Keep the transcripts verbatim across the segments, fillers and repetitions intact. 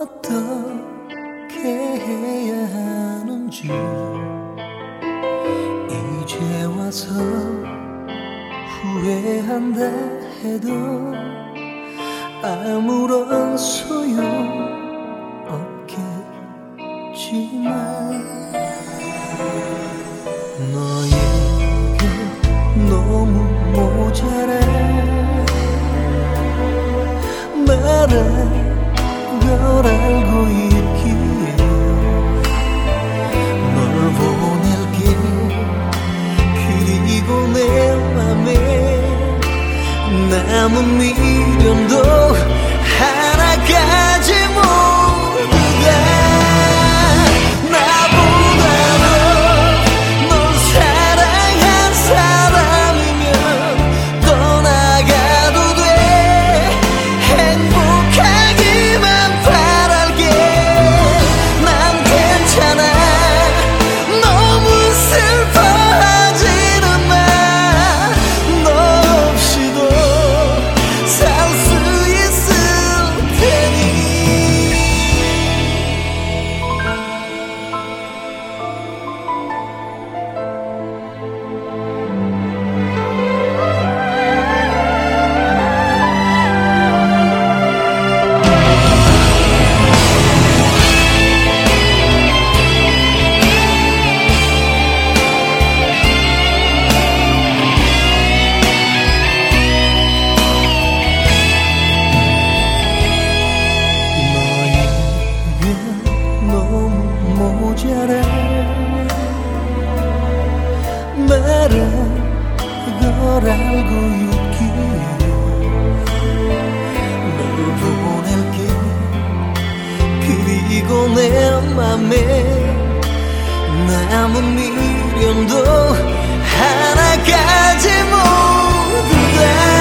어떻게 해야 하는지 이제 와서 후회한다 해도 아무런 소용 없겠지만 너에게 너무 모자라 말할 걸 알고 있기에 널 보낼게 그리고 내 맘에 남은 미련도 하나까지 모두 다 나보다도 널 사랑한 사람이면 떠나가도 돼 행복하기만 바랄게 난 괜찮아 너무 슬퍼하지는 마 너 없이도 살 수 있을 테니 모자라 말할 걸 알고 있기에 널 보낼게 그리고 내 맘에 남은 미련도 하나까지 모두 다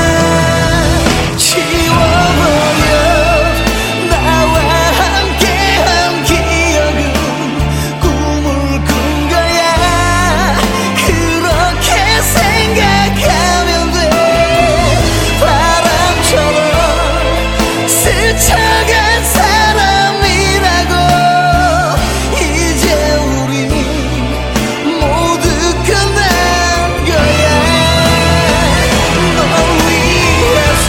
지워버려 나와 함께한 기억은 꿈을 꾼 거야 그렇게 생각하면 돼 바람처럼 스쳐간 사람이라고 이제 우리 모두 끝난 거야 널 위해서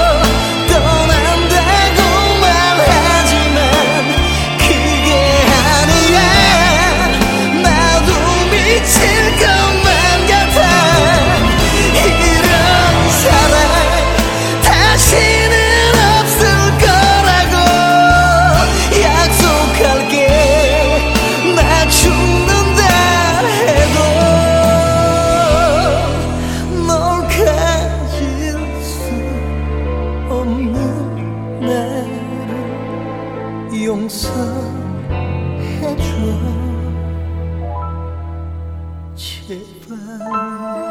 떠난다고 말하지만 그게 아니야 나도 미칠 것만 같아 이런 사랑 다시는 없을 거라고 약속할게 나 죽는다 해도 널 가질 수 없는 나를 용서해줘 제발